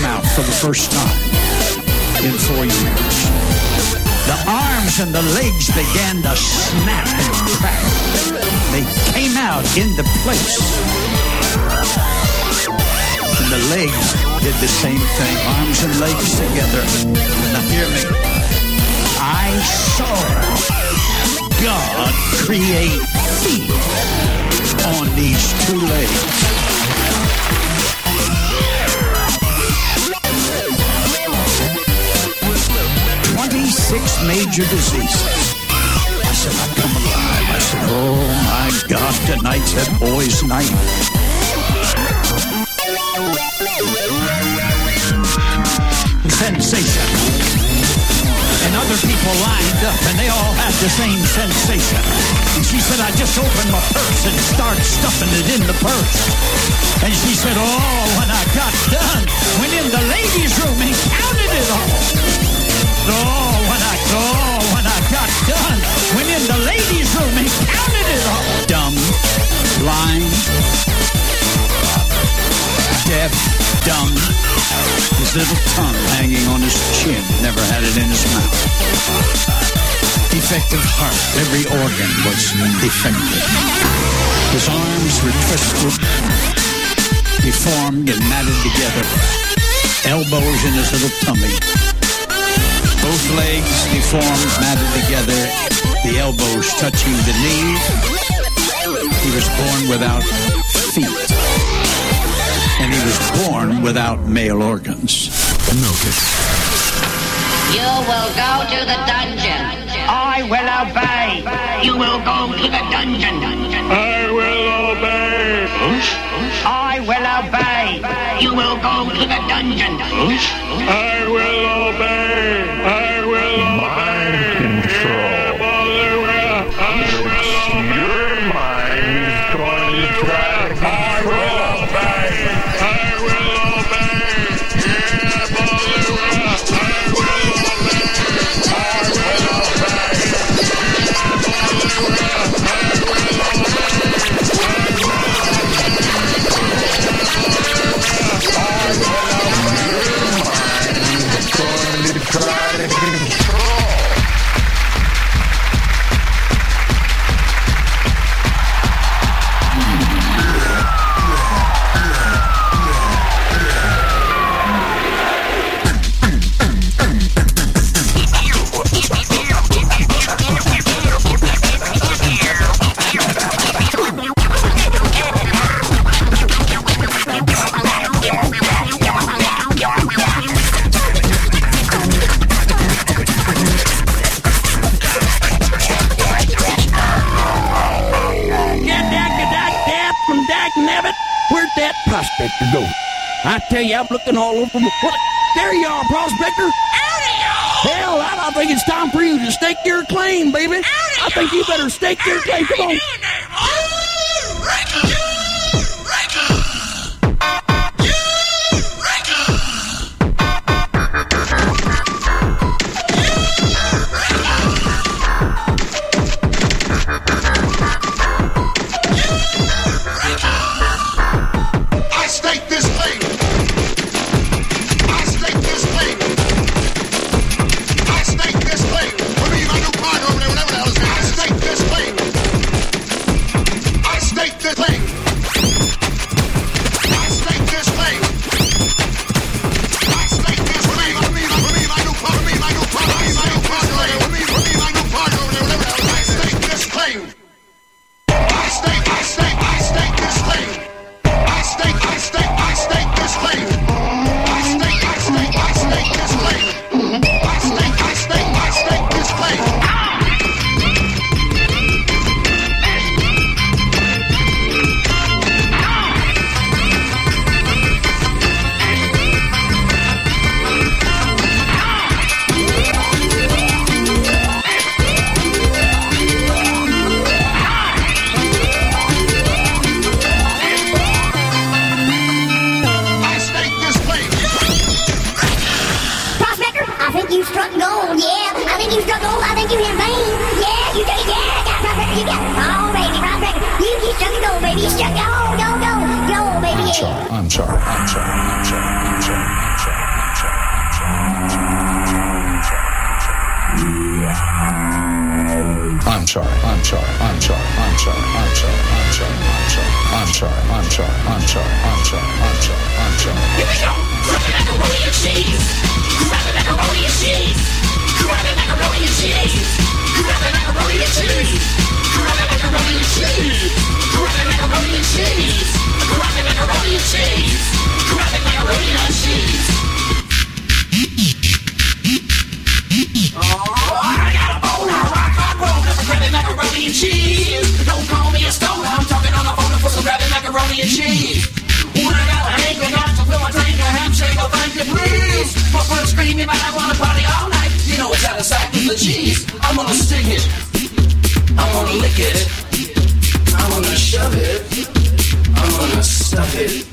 out for the first time in 4 years. The arms and the legs began to snap and crack. They came out into place. And the legs did the same thing. Arms and legs together. Now hear me. I saw God create feet on these two legs. 26 major diseases. I said, I come alive. I said, oh my God, tonight's that boy's night. Sensation. And other people lined up, and they all had the same sensation. And she said, I just opened my purse and started stuffing it in the purse. And she said, oh, when I got done, went in the ladies' room and counted it all. When I got done, went in the ladies' room and counted it all. Dumb, blind, deaf, dumb. His little tongue hanging on his chin, never had it in his mouth. Defective heart, every organ was defective. His arms were twisted, deformed and matted together. Elbows in his little tummy. Both legs deformed, matted together, the elbows touching the knee. He was born without feet. And he was born without male organs. Milk it. You will go to the dungeon. I will obey. You will go to the dungeon. I will obey. I will obey. You will go to the dungeon. I will obey. I will obey. Mind control. Your mind's going to try to control. I will obey. Yeah, Bollywood. I will obey. I will obey. Yeah, Bollywood. I will Try to control. Prospector go. I tell you, I'm looking all over. What? There you are, Prospector. Hell, I think it's time for you to stake your claim, baby. I think you better stake your claim. Come on. I'm sorry. I'm sorry. I'm sorry. I'm sorry. I'm sorry. I'm sorry. I'm sorry. I'm sorry. I'm sorry. I'm sorry. I'm sorry. I'm sorry. I'm sorry. Here we go. Grab it, macaroni and cheese. Grab it, macaroni and cheese. Grab it, macaroni and cheese. Grab it, macaroni and cheese. Grab it, macaroni and cheese. Grab it, macaroni and cheese. Grab it, macaroni and cheese. Grab it, macaroni and cheese. I got a boner, rock and roll, never grab it, macaroni and cheese. Don't call me a stoner, I'm talking on the phone for some grabbing macaroni and cheese. When I got a hank, I got to fill my tank, a handshake, oh thank you please. But first screaming, but I wanna party all night. You know it's out of sight with the cheese. I'm gonna stick it, I'm gonna lick it, I'm gonna shove it, I'm gonna stuff it.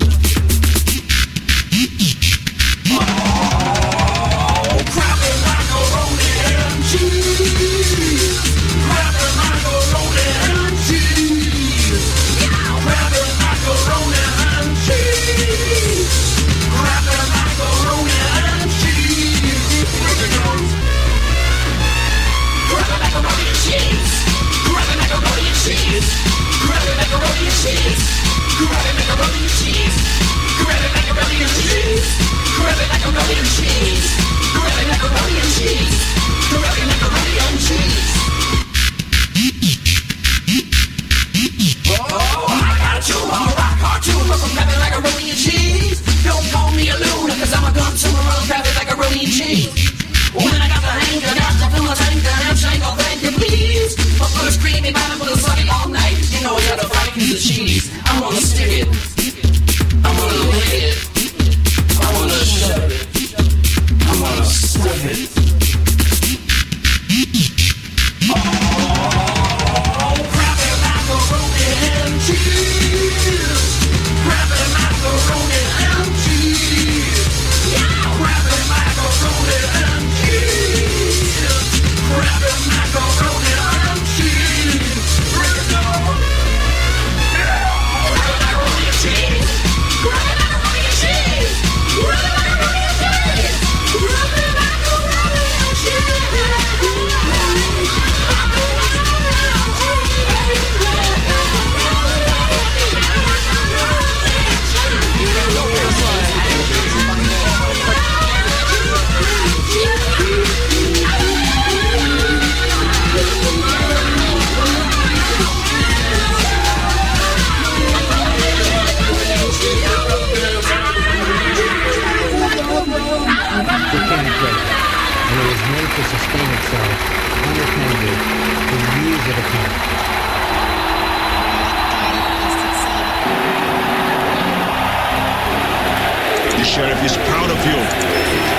The sheriff is proud of you.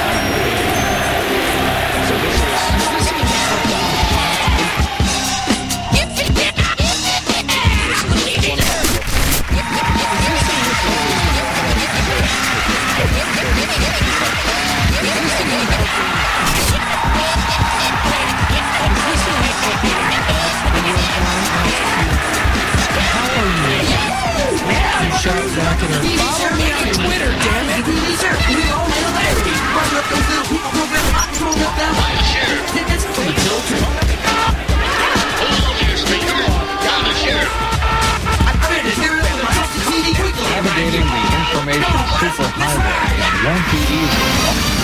Follow me on Twitter, damn it! Navigating the information superhighway won't be easy.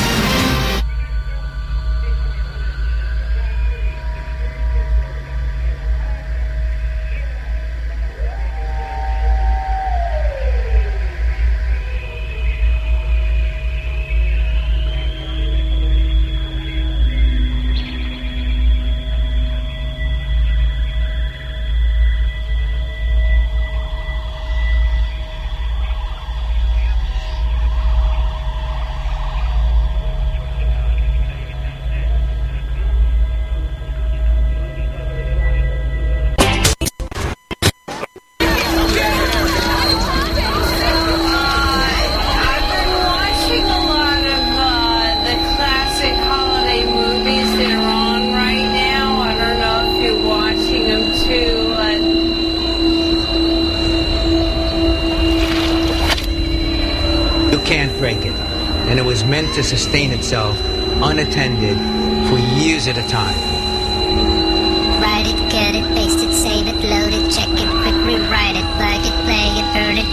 Can't break it, and it was meant to sustain itself unattended for years at a time. Ride it, get it,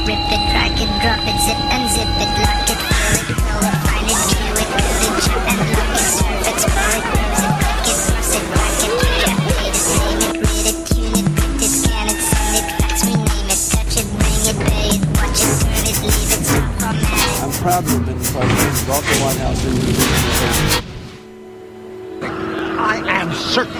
rip it, drag it, drop it, zip and zip it, lock it, fill it, find it, kill it, cut it, chop and lock it, serve it, spur it, use it, break it, cross it, back it, yeah, pay it, save it, read it, tune it, print it, scan it, send it, fax, rename it, touch it, bring it, pay it, watch it, turn it, leave it, stop, format it. I'm proud to have been the president, brought the White House into the business. I am certain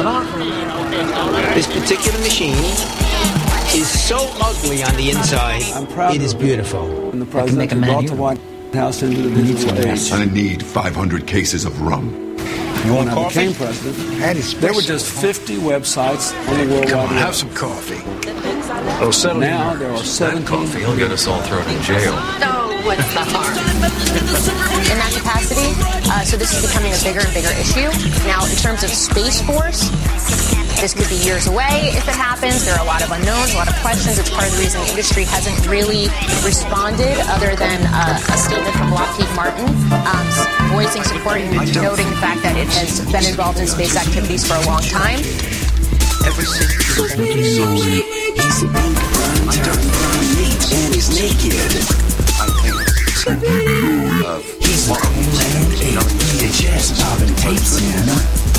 this particular machine is so ugly on the inside. I'm proud it is beautiful. And the president brought the White House into the business. I need 500 cases of rum. When I became president, there were just 50 websites on the World Wide Web. Have some coffee. Now there are 17. Coffee will get us all thrown in jail. So what's the harm? In that capacity, so this is becoming a bigger and bigger issue. Now, in terms of Space Force, this could be years away if it happens. There are a lot of unknowns, a lot of questions. It's part of the reason the industry hasn't really responded other than a statement from Lockheed Martin voicing support and noting the fact that it has been involved in space activities for a long time. Ever since he's a big and he's naked. I think he's a homeland VHS popping tapes in.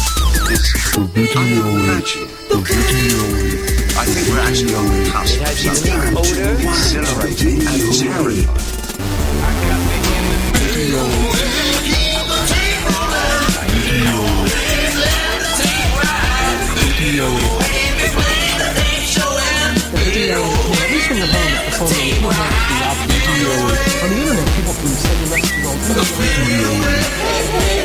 The video. I think we're actually on the cusp of something exhilarating and terrifying. The video, at least from your home, at the phone, you have the video. On the internet, people can send you messages all the time.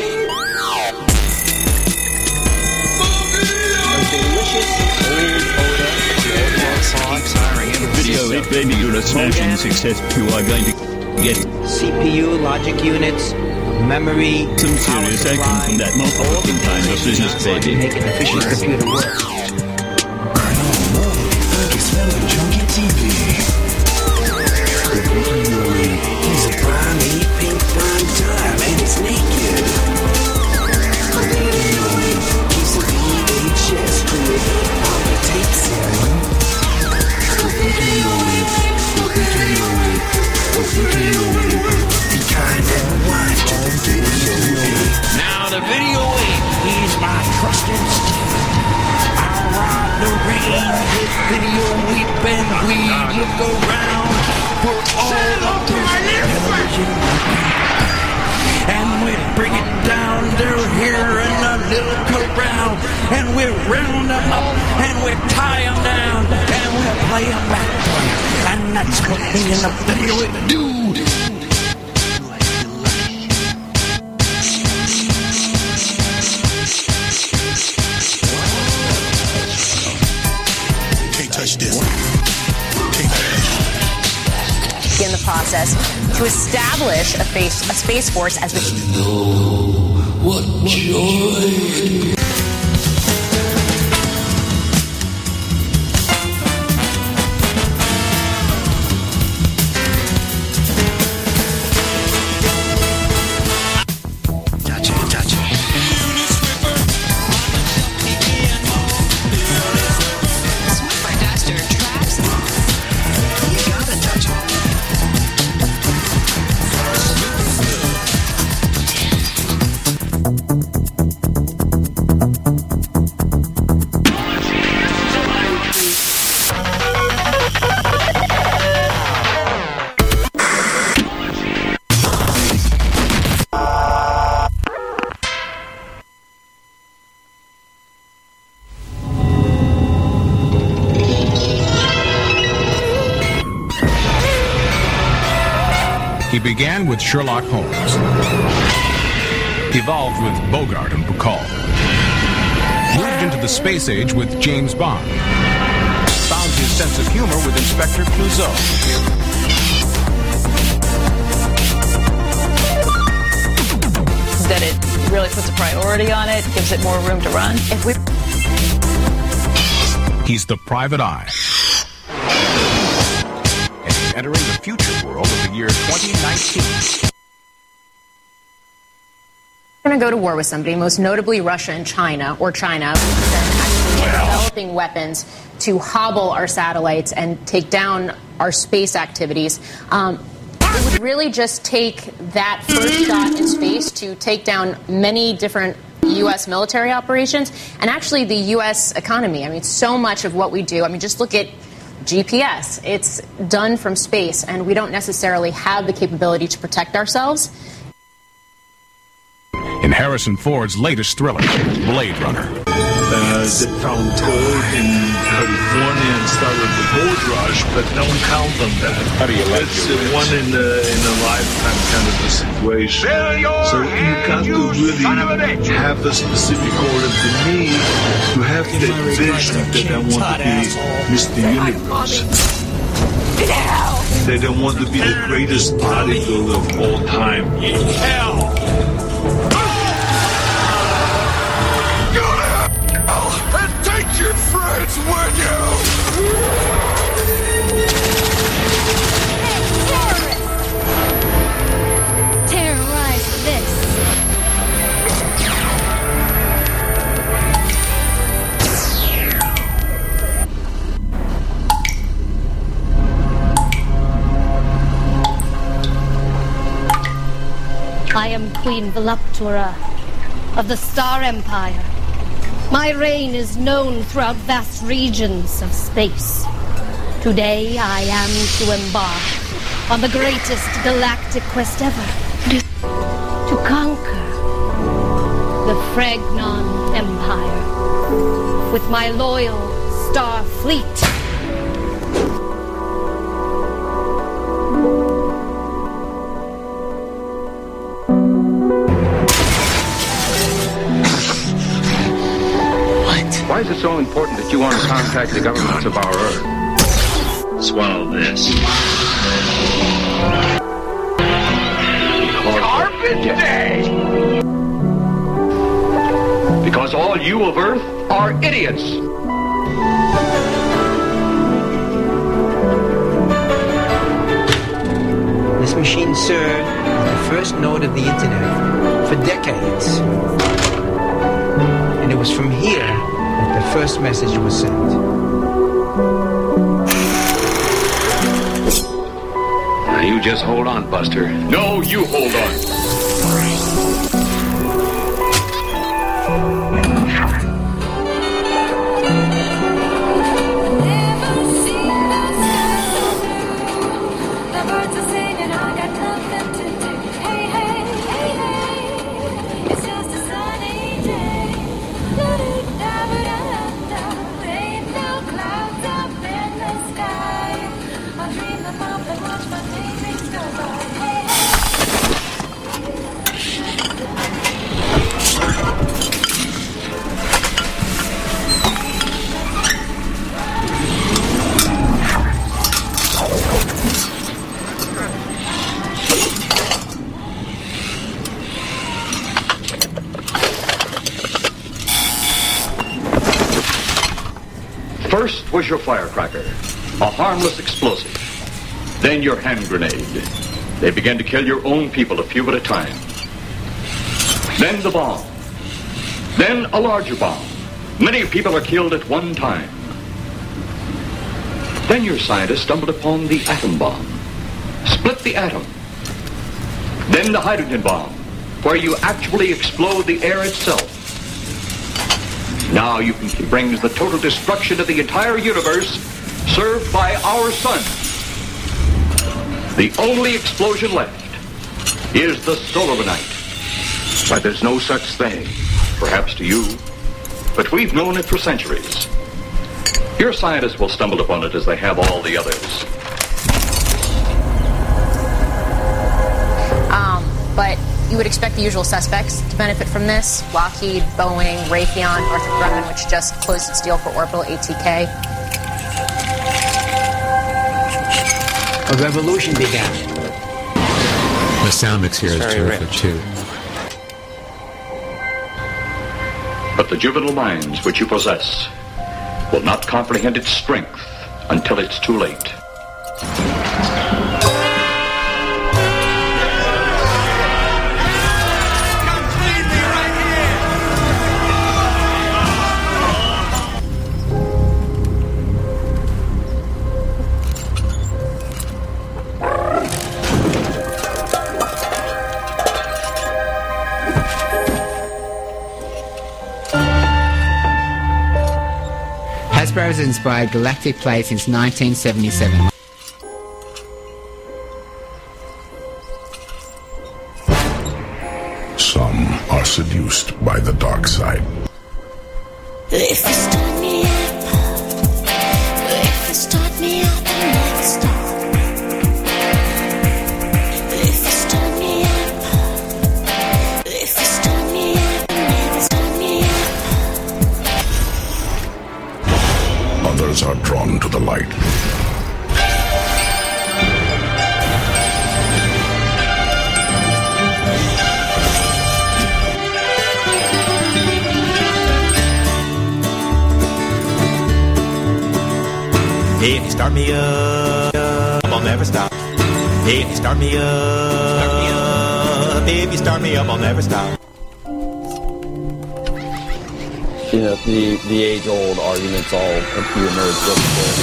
Video baby unit smashing success. You are going to get CPU, logic units, memory, some serious action from that multiple kind of business baby. Make an efficient computer work. Junkie TV. He's a prime, pink prime time, and he's naked. He's a VHS creator, all the tapes in. Now the video ape, he's my trusted steed. I'll ride the range with video ape and we look around for all of the television. And we bring it down, they're here in a little corral. And we round them up and we tie them down and we play them back for you. And that's what me and the video ape do. In the process to establish a space force as the what joy. He began with Sherlock Holmes, evolved with Bogart and Bacall, moved into the space age with James Bond, found his sense of humor with Inspector Clouseau. That it really puts a priority on it, gives it more room to run. He's the private eye. And he's entering the future world of the year 2019. We're going to go to war with somebody, most notably Russia and China, or China, which is then actually developing weapons to hobble our satellites and take down our space activities. It would really just take that first shot in space to take down many different U.S. military operations and actually the U.S. economy. I mean, so much of what we do, I mean, just look at GPS. It's done from space, and we don't necessarily have the capability to protect ourselves. In Harrison Ford's latest thriller, Blade Runner. They found gold in California and started the gold rush, but don't count on that. How do you like It's a one in a lifetime kind of a situation. So you got to really have a specific order. To me, you have that vision that I want to be Mr. Universe. That I want to be the greatest bodybuilder of all time. Hell! And take your friends with you! Terrorize this. I am Queen Voluptura of the Star Empire. My reign is known throughout vast regions of space. Today I am to embark on the greatest galactic quest ever. To conquer the Fregnon Empire with my loyal Star Fleet. Why is it so important that you want to contact the governments of our Earth? Swallow this. Garbage Day! Because all you of Earth are idiots. This machine served as the first node of the internet for decades. And it was from here that the first message was sent. Now you just hold on, Buster. No, you hold on. First was your firecracker, a harmless explosive. Then your hand grenade. They began to kill your own people a few at a time. Then the bomb. Then a larger bomb. Many people are killed at one time. Then your scientists stumbled upon the atom bomb. Split the atom. Then the hydrogen bomb, where you actually explode the air itself. Now you can bring the total destruction of the entire universe served by our sun. The only explosion left is the solar night. But there's no such thing. Perhaps to you, but we've known it for centuries. Your scientists will stumble upon it as they have all the others. But you would expect the usual suspects to benefit from this. Lockheed, Boeing, Raytheon, Northrop Grumman, which just closed its deal for orbital ATK. A revolution began. The sound mix here is terrific, too. But the juvenile minds which you possess will not comprehend its strength until it's too late. has inspired galactic play since 1977. Some are seduced by the dark side. If you start me up, if you start me up, I'll never stop. If you start me up, if you start me up, I'll never start me up. Others are drawn to the light. If you start me up, I'll never stop. If you start me up, if you start me up, I'll never stop. You know, the age-old arguments all emerge with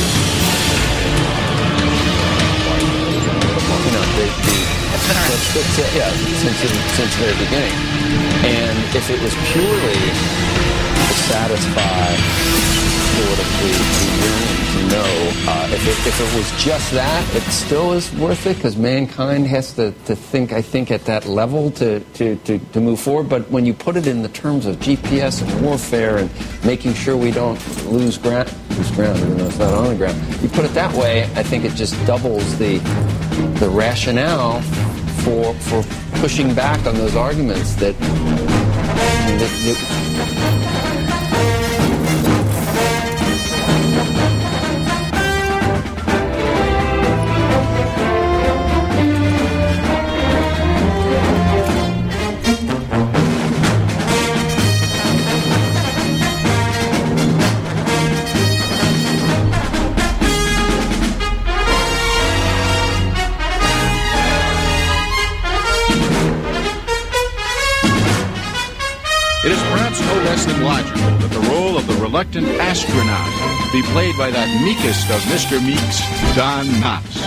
since the very beginning. And if it was purely to satisfy sort of the yearning to know, if it was just that, it still is worth it, because mankind has to think, I think, at that level to move forward. But when you put it in the terms of GPS and warfare and making sure we don't lose ground, even though it's not on the ground, you put it that way, I think it just doubles the rationale for pushing back on those arguments that It is perhaps no less than logical that the role of the reluctant astronaut be played by that meekest of Mr. Meeks, Don Knotts.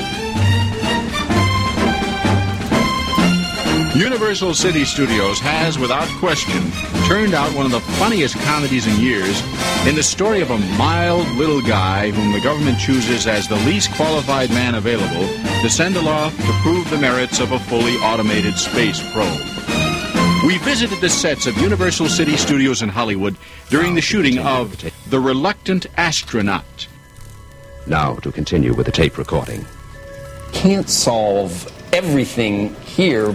Universal City Studios has, without question, turned out one of the funniest comedies in years in the story of a mild little guy whom the government chooses as the least qualified man available to send aloft to prove the merits of a fully automated space probe. We visited the sets of Universal City Studios in Hollywood during the shooting of The Reluctant Astronaut. Now to continue with the tape recording. Can't solve everything here.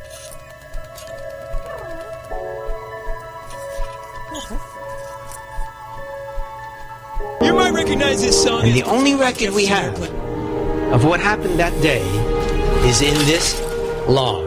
You might recognize this song. And the only record we have of what happened that day is in this log.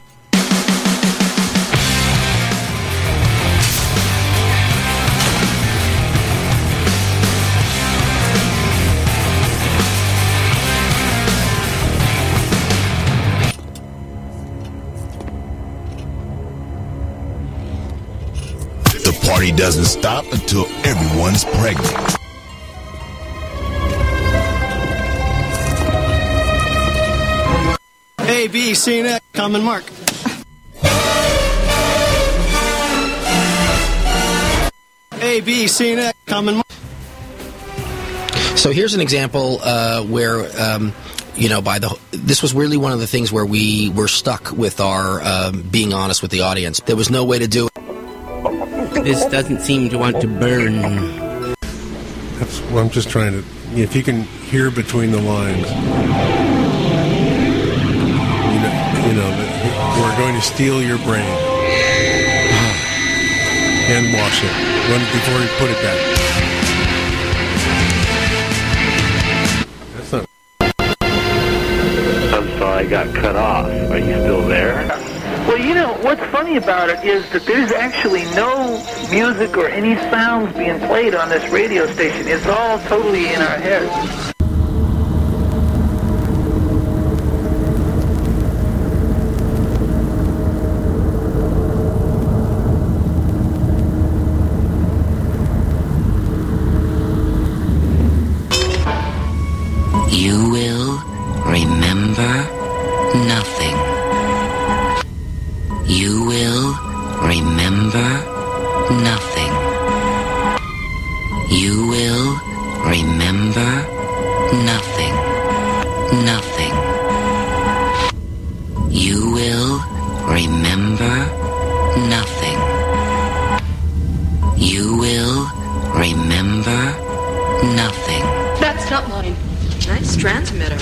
The party doesn't stop until everyone's pregnant. A, B, C, and X, common mark. A, B, C, and X, common mark. So here's an example where, this was really one of the things where we were stuck with our being honest with the audience. There was no way to do it. This doesn't seem to want to burn. That's what I'm just trying to... If you can hear between the lines... we're going to steal your brain. And wash it before you put it back. That's not... I'm sorry, I got cut off. Are you still there? Well, what's funny about it is that there's actually no music or any sounds being played on this radio station. It's all totally in our heads. You will remember nothing. You will remember nothing. You will remember nothing. You will remember nothing. That's not mine. Nice transmitter.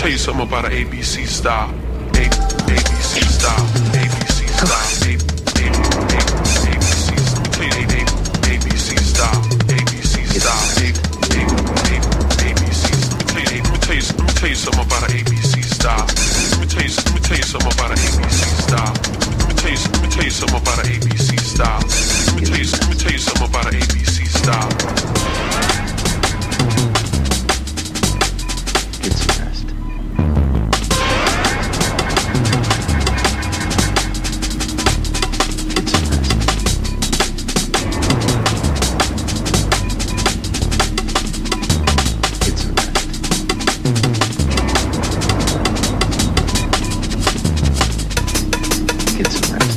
tell you something about an ABC style. ABC style. ABC style. ABC style. ABC style. Let me tell you something about an ABC style. Let me tell you something about an ABC style. Let me tell you something about an ABC style. Let me tell you something about an ABC style. Get some rest. Get some rest. Get some rest. Get some rest.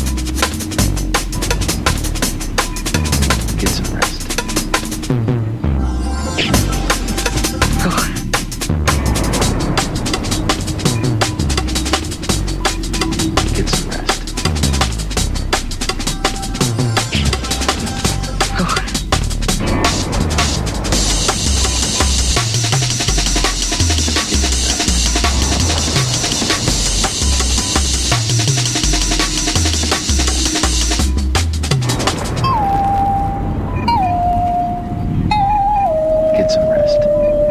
Get some rest. Get some rest. Get some rest.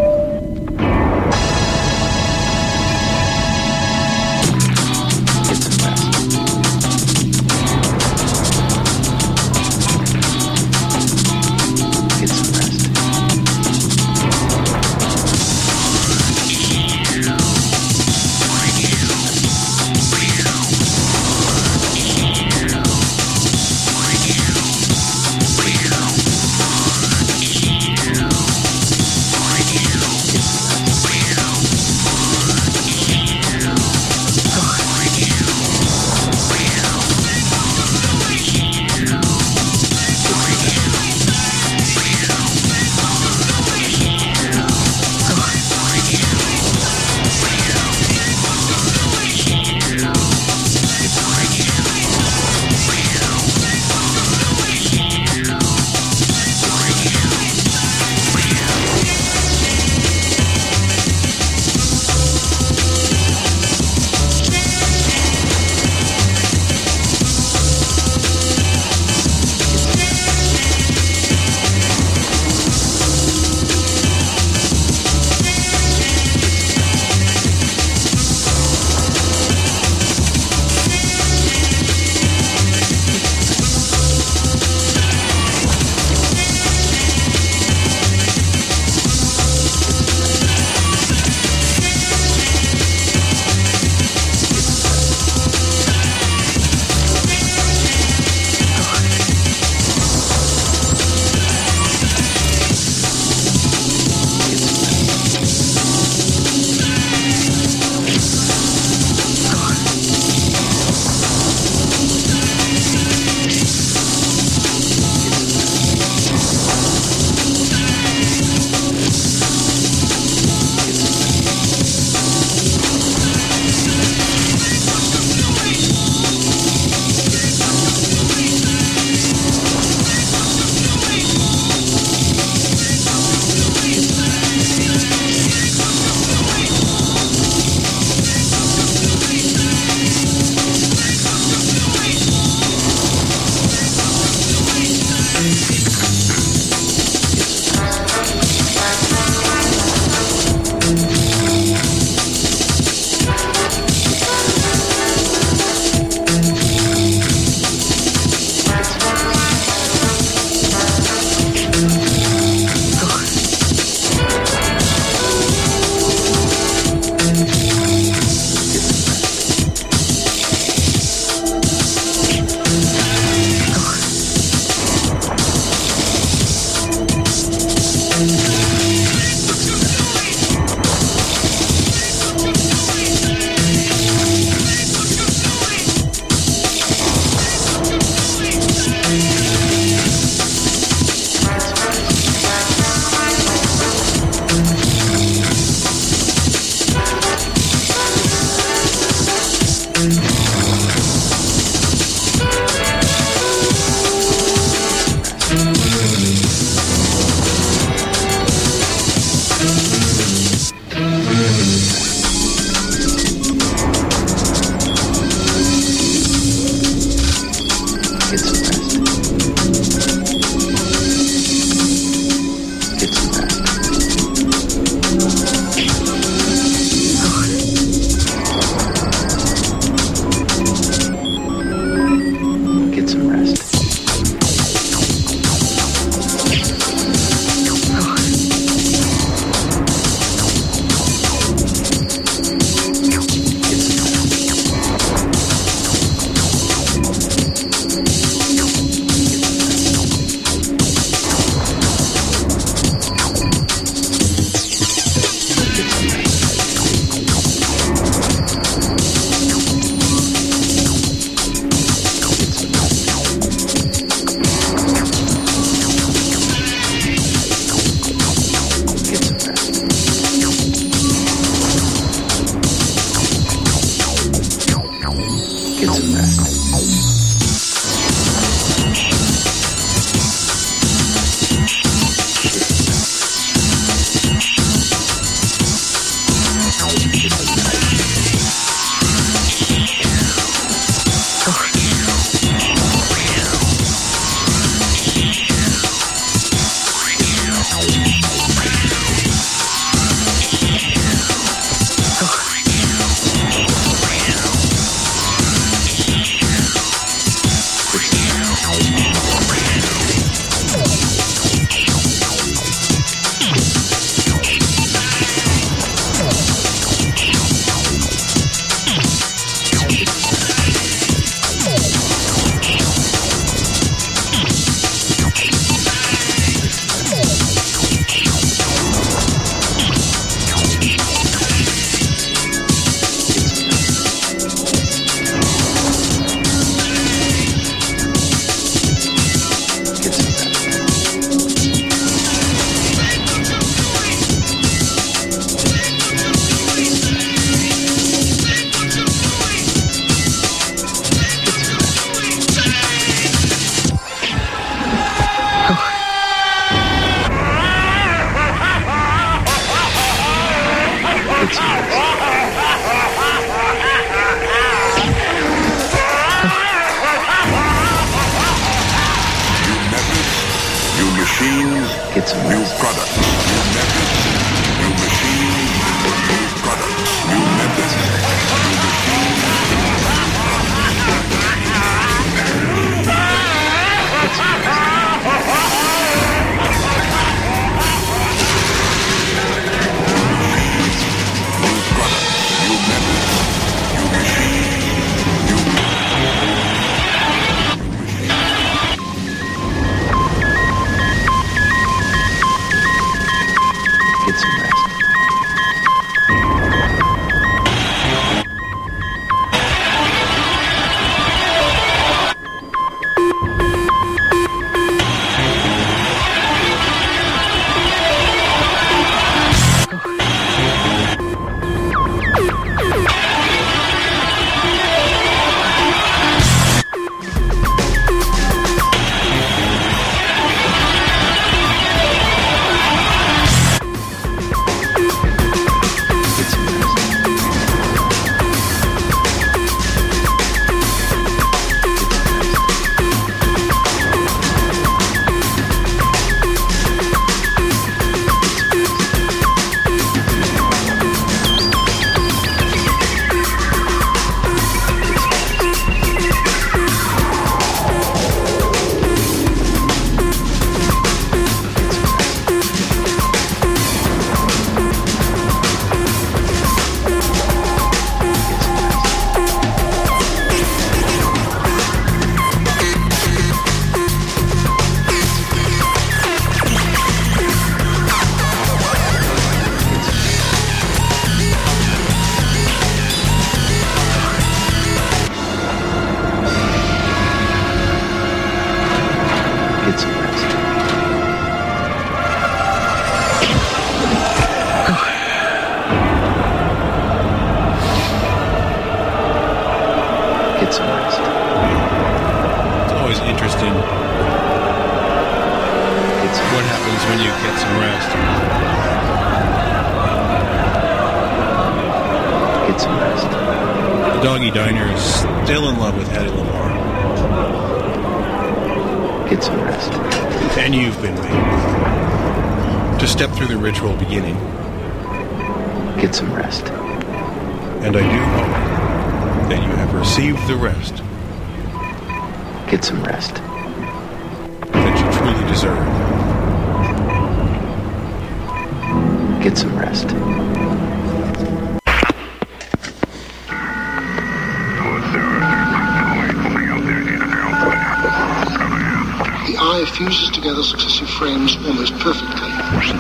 Get some rest. Get some rest. machines, Get some new rest. products, new methods, new machines, new products, new methods, new machines. Get some rest. New products, new methods, new machines, Get some rest. Get some rest. Get some rest. It's always interesting what happens when you get some rest. Get some rest. The Doggy Diner is still in love with Hattie Lamar. Get some rest. And you've been made to step through the ritual beginning. Get some rest. And I do hope that you have received the rest Get some rest. that you truly deserve. Get some rest. The eye fuses together successive frames almost perfectly.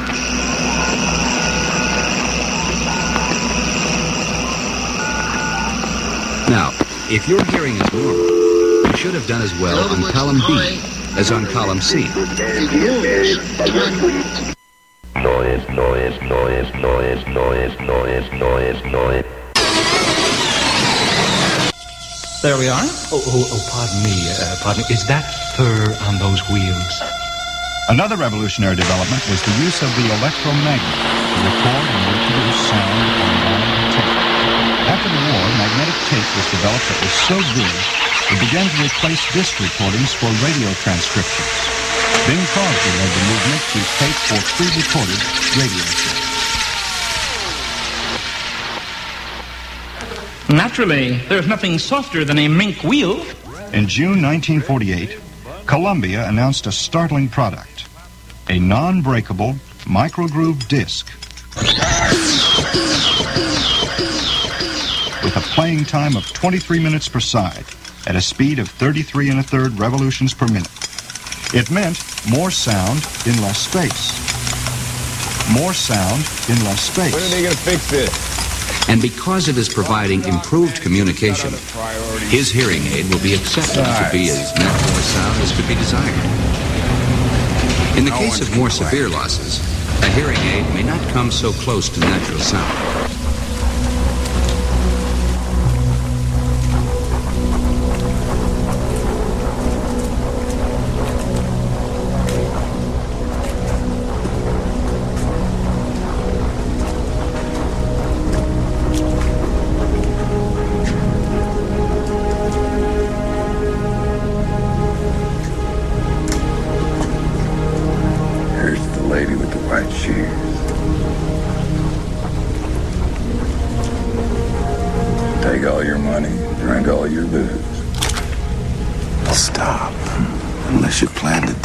Now, if your hearing is normal, you should have done as well on column B as on column C. There we are. Pardon me. Is that fur on those wheels? Another revolutionary development was the use of the electromagnet to record and reproduce sound on vinyl tape. After the war, magnetic tape was developed that was so good, it began to replace disc recordings for radio transcriptions. Bing Crosby led the movement to tape for pre-recorded radio shows. Naturally, there's nothing softer than a mink wheel. In June 1948, Columbia announced a startling product, a non-breakable microgroove disc with a playing time of 23 minutes per side at a speed of 33 1/3 revolutions per minute. It meant more sound in less space. More sound in less space. When are they going to fix this? And because it is providing improved communication, his hearing aid will be accepted to be as natural a sound as could be desired. In the case of more severe losses, a hearing aid may not come so close to natural sound.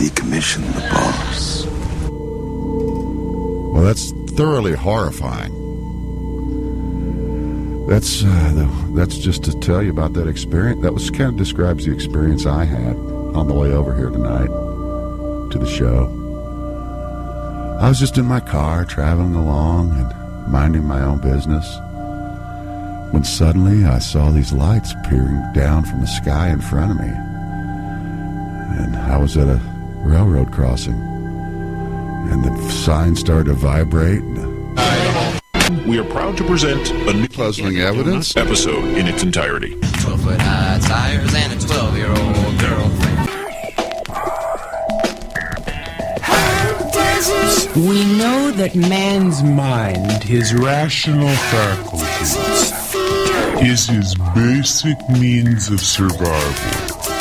decommission the boss. Well, that's thoroughly horrifying. That's just to tell you about that experience. That was kind of describes the experience I had on the way over here tonight to the show. I was just in my car traveling along and minding my own business when suddenly I saw these lights peering down from the sky in front of me. And I was at a railroad crossing, and the sign started to vibrate. We are proud to present a new puzzling evidence episode in its entirety. 12-foot high tires and a 12-year-old girlfriend. We know that man's mind, his rational faculties, is his basic means of survival.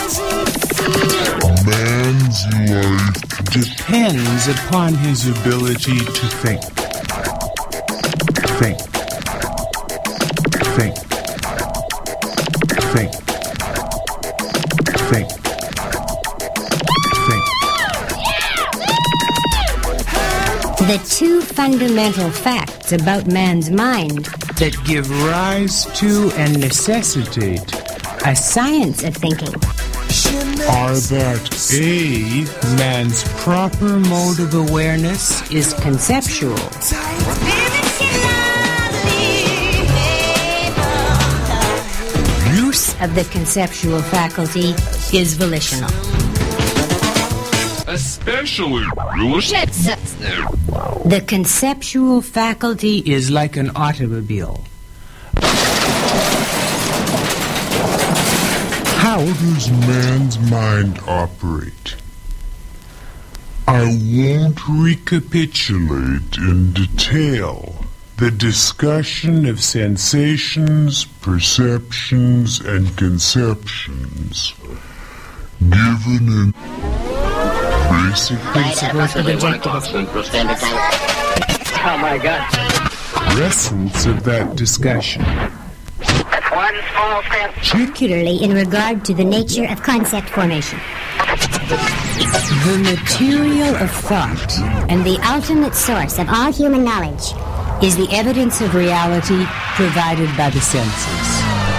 Man's life depends upon his ability to think. Think. Think. Think. Think. Think. The two fundamental facts about man's mind that give rise to and necessitate a science of thinking are that A, man's proper mode of awareness is conceptual. Use of the conceptual faculty is volitional. Especially the conceptual faculty is like an automobile. How does man's mind operate? I won't recapitulate in detail the discussion of sensations, perceptions, and conceptions given in basic principles of Oh my God. essence of that discussion. Particularly in regard to the nature of concept formation. The material of thought and the ultimate source of all human knowledge is the evidence of reality provided by the senses.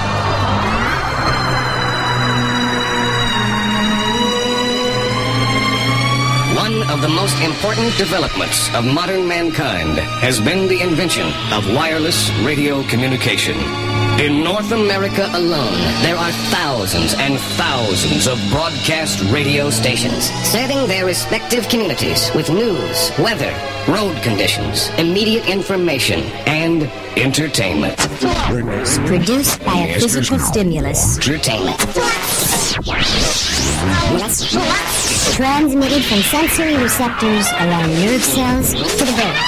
One of the most important developments of modern mankind has been the invention of wireless radio communication. In North America alone, there are thousands and thousands of broadcast radio stations serving their respective communities with news, weather, road conditions, immediate information, and entertainment. Produced by a physical stimulus. Entertainment. Transmitted from sensory receptors along nerve cells to the brain.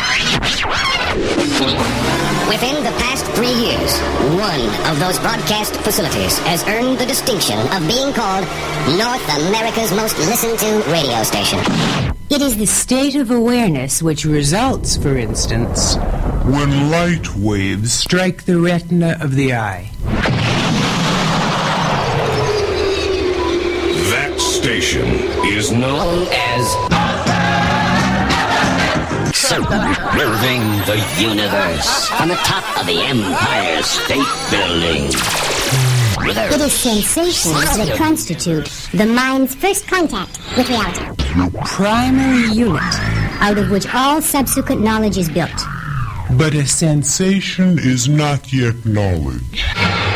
Within the past 3 years, one of those broadcast facilities has earned the distinction of being called North America's most listened to radio station. It is the state of awareness which results, for instance, when light waves strike the retina of the eye. That station is known as Serving the Universe from the top of the Empire State Building. It is sensations that constitute the mind's first contact with reality. The primary unit out of which all subsequent knowledge is built. But a sensation is not yet knowledge.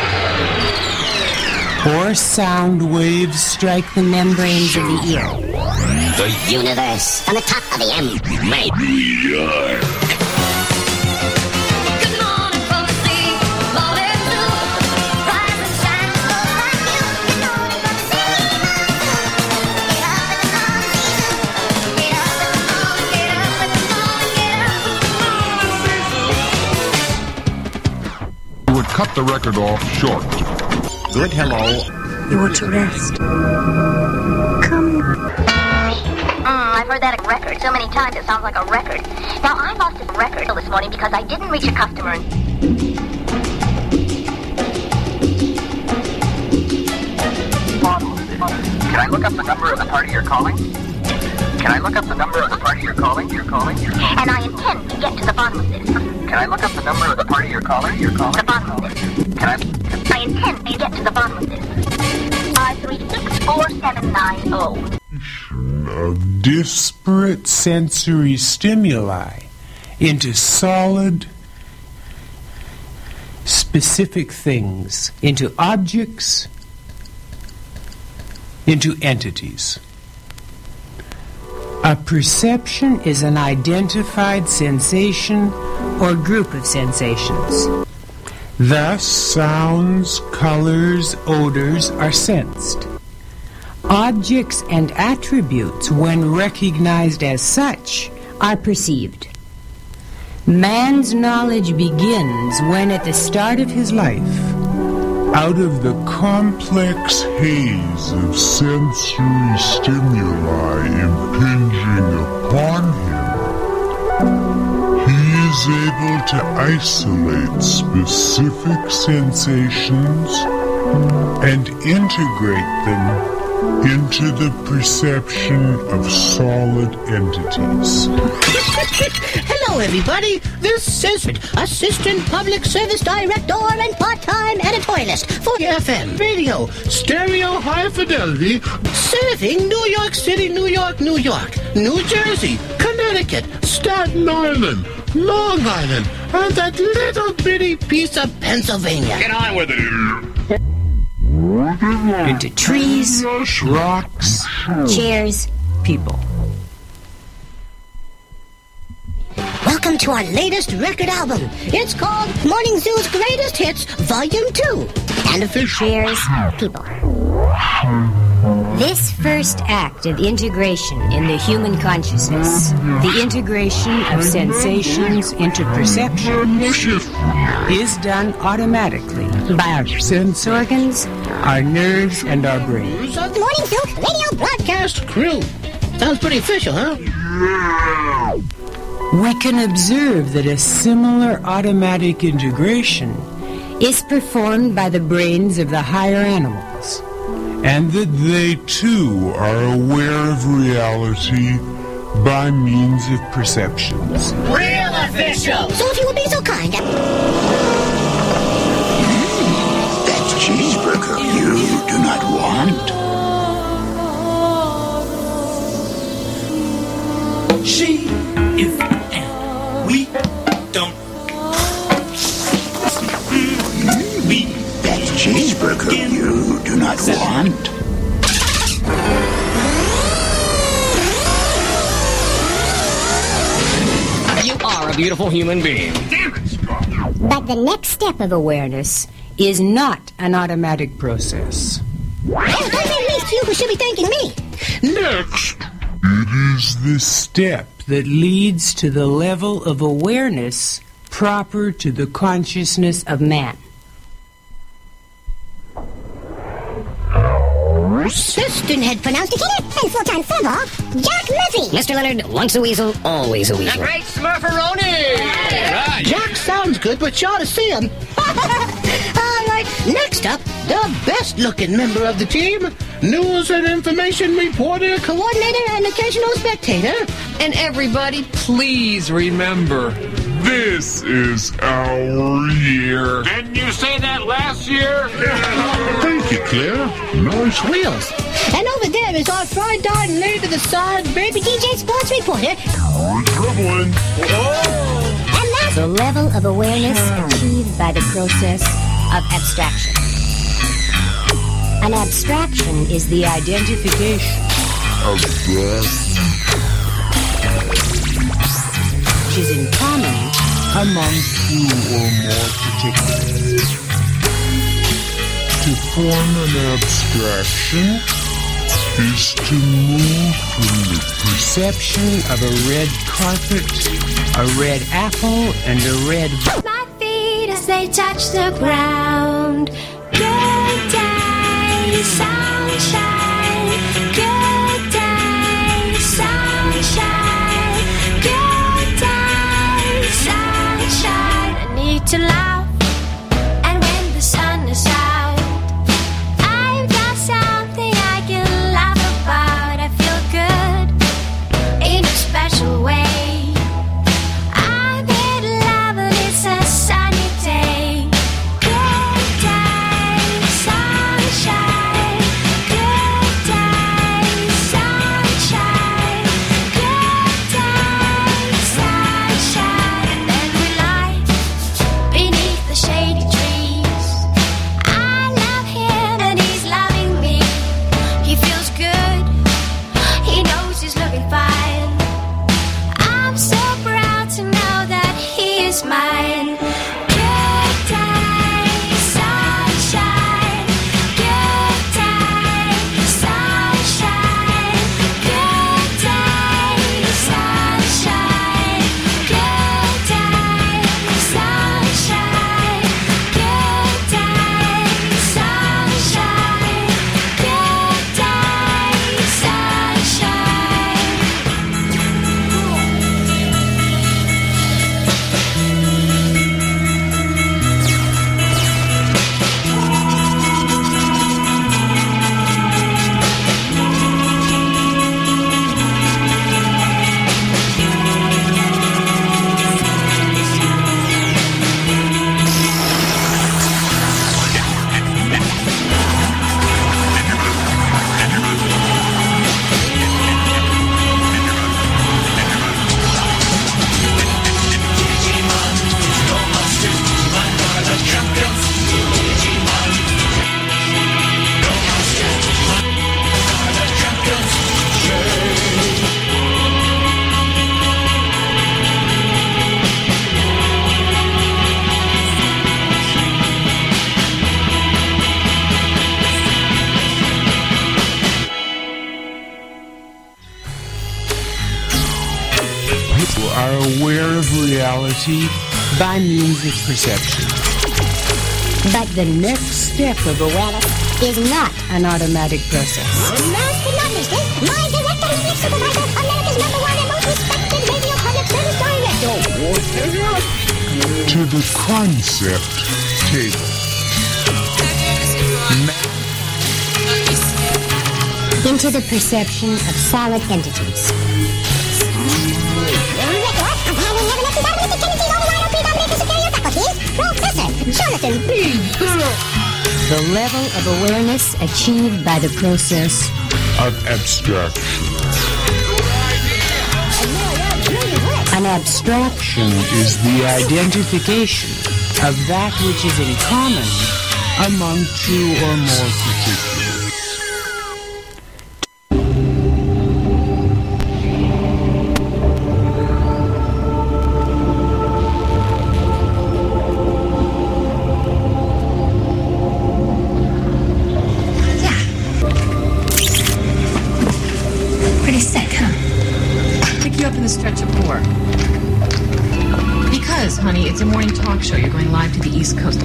Or sound waves strike the membranes of the ear. The universe from the top of the New York. You would cut the record off short. Good, hello. You want to rest? Come. I've heard that record so many times it sounds like a record. Now, I lost a record this morning because I didn't reach a customer. Can I look up the number of the party you're calling? Can I look up the number of the party you're calling? And I intend to get to the bottom of this. Can I look up the number of the party you're calling? The bottom of this. Can I intend to get to the bottom of this. 5364790. Of disparate sensory stimuli into solid, specific things, into objects, into entities. A perception is an identified sensation or group of sensations. Thus, sounds, colors, odors are sensed. Objects and attributes, when recognized as such, are perceived. Man's knowledge begins when, at the start of his life, out of the complex haze of sensory stimuli impinging upon him, he is able to isolate specific sensations and integrate them into the perception of solid entities. Hello, everybody. This is Assistant Public Service Director and part-time editorialist for FM Radio, stereo high fidelity, serving New York City, New York, New York, New Jersey, Connecticut, Staten Island, Long Island, and that little bitty piece of Pennsylvania. Get on with it. Into trees, rocks, chairs, people. Welcome to our latest record album. It's called Morning Zoo's Greatest Hits, Volume 2. And a few chairs, people. This first act of integration in the human consciousness, the integration of sensations into perception, is done automatically by our sense organs, our nerves, and our brains. Morning Zoo Radio Broadcast Crew. Sounds pretty official, huh? We can observe that a similar automatic integration is performed by the brains of the higher animals, and that they too are aware of reality by means of perceptions. Real official! So if you would be so kind. That cheeseburger you do not want. She, if, and we don't. That cheeseburger you do not want. You are a beautiful human being. But the next step of awareness is not an automatic process. At least you should be thanking me. Next, it is the step that leads to the level of awareness proper to the consciousness of man. Assistant head pronounced it and full-time football, Jack Murphy. Mr. Leonard, once a weasel, always a weasel. The great Smurfaroni! Right. Jack sounds good, but you ought to see him. All right, next up, the best-looking member of the team, news and information reporter, coordinator, and occasional spectator. And everybody, please remember, this is our year. Didn't you say that last year? Thank you, Claire. Nice wheels. And over there is our fried-eyed, laid-to-the-side baby DJ sports reporter. Dribbling. And that's the level of awareness achieved by the process of abstraction. An abstraction is the identification of breath, which is in common among two or more particulars. To form an abstraction is to move from the perception of a red carpet, a red apple, and a red... My feet as they touch the ground. Good day, sunshine. Good day, sunshine. Good day, sunshine. I need to laugh, and when the sun is out, I've got something I can laugh about. I feel good. who are aware of reality by means of perception. But the next step of awareness is not an automatic process. Last but not least, my director and lead supervisor, America's #1 and most respected radio public service director. To the concept table. Into the perception of solid entities. Professor Jonathan B. The level of awareness achieved by the process of abstraction. An abstraction is the identification of that which is in common among two or more particulars. Honey, it's a morning talk show. You're going live to the East Coast.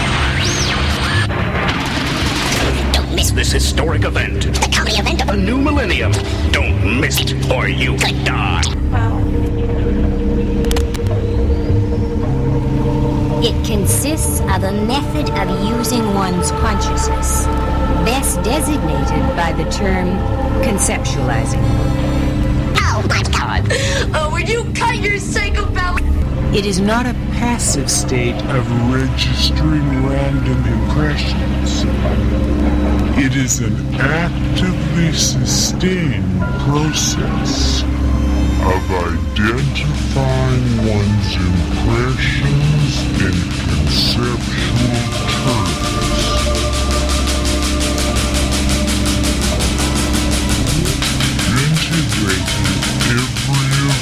Don't miss this historic event. The coming event of a new millennium. Don't miss it, or you could die. It consists of a method of using one's consciousness, best designated by the term conceptualizing. Oh my God! Oh, would you cut your psychopath? It is not a passive state of registering random impressions. It is an actively sustained process of identifying one's impressions in conceptual terms.